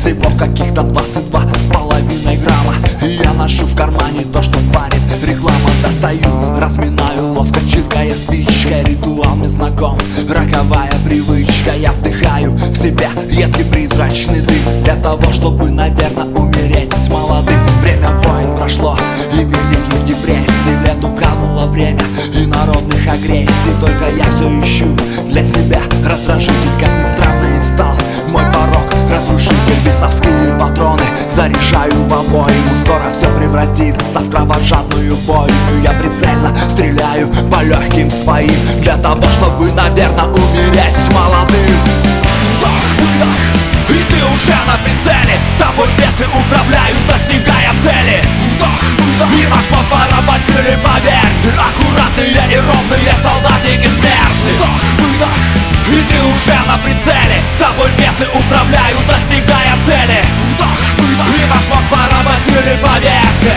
всего каких-то 22,5 грамма. И я ношу в кармане то, что парит реклама. Достаю, разминаю ловко, чиркая спичкой. Ритуал мне знаком, роковая привычка. Я вдыхаю в себя едкий призрачный дым для того, чтобы, наверное, умереть с молодым. Время войн прошло и великих депрессий. В лету кануло время и народных агрессий. Только я все ищу для себя раздражитель. Как ни странно, им стал мой порог разрушитель. Бесовские патроны заряжаю в обойму. Скоро все превратится в кровожадную бойню. Я прицельно стреляю по легким своим для того, чтобы, наверное, умереть молодым. Вдох, выдох, и ты уже на прицеле. Тобой бесы управляют, достигая цели. Вдох, выдох, и ваш мозг поработили, поверьте. Аккуратные и ровные солдатики смерти. Вдох, выдох, и ты уже на прицеле. Тобой бесы управляют, достигая цели. Вдох, выдох, и ваш мозг поработили, поверьте.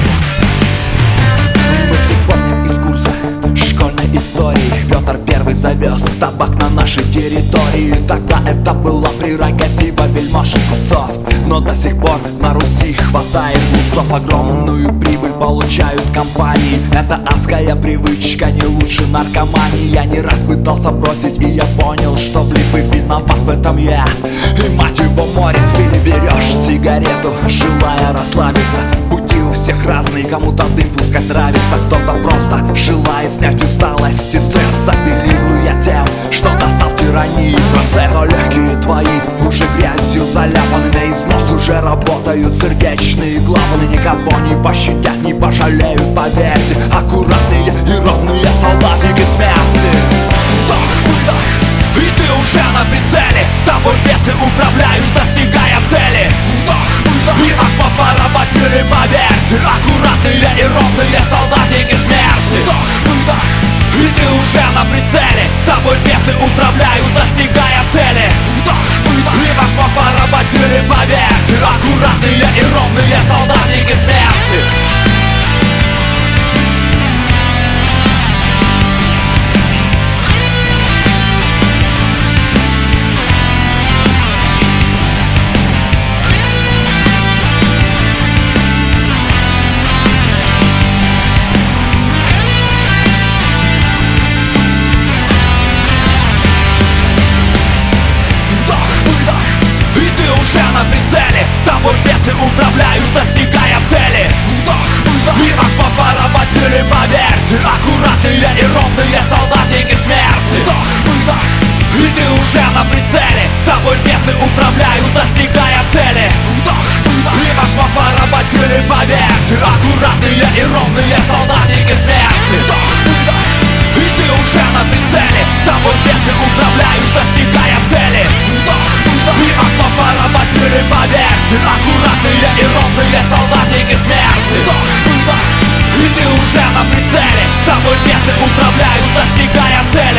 Мы все помним из курса школьной истории. Петр Первый завез табак на нашей территории. Тогда это была прерогатива вельмож и купцов. Но до сих пор на Руси хватает глупцов. Огромную прибыль получают компании. Это адская привычка, не лучше наркомании. Я не раз пытался бросить, и я понял, что влип и виноват в этом я. И мать его, Морис, Фили, берешь сигарету, желая расслабиться. Пути у всех разные, кому-то дым пускать нравится. Кто-то просто желает снять усталость и стресс, апеллируя тем, что достал тирании процесс. Но легкие твои уже грязью заляпаны, на износ уже работают сердечные клапаны. Никого не пощадят, не пожалеют, поверьте. Аккуратные и ровные солдатики смерти. Вдох, выдох, и ты уже на прицеле. Тобой бесы управляют, достигая цели. Вдох, выдох, и ваш мозг поработили, поверьте. Аккуратные и ровные солдатики смерти. Вдох, выдох, и ты уже на прицеле. Тобой бесы управляют, достигая цели. Вдох, выдох, и ваш мозг поработили, поверьте. Аккуратные и ровные солдатики смерти. На прицеле, тобой бесы управляют, достигая цели. Вдох, выдох, и ваш мозг поработили, поверьте. Аккуратные и ровные солдатики смерти. Вдох, выдох, и ты уже на прицеле. Тобой бесы управляют, достигая цели. Вдох, выдох, и ваш мозг поработили, поверьте. Аккуратные и ровные солдатики смерти. Вдох, выдох, и ты уже на прицеле. Тобой бесы управляют, достигая цели. Вдох, выдох, и ваш мозг поработили, поверьте. Аккуратные и ровные солдатики смерти. Вдох, выдох, и ты уже на прицеле. Тобой бесы управляют, достигая цели.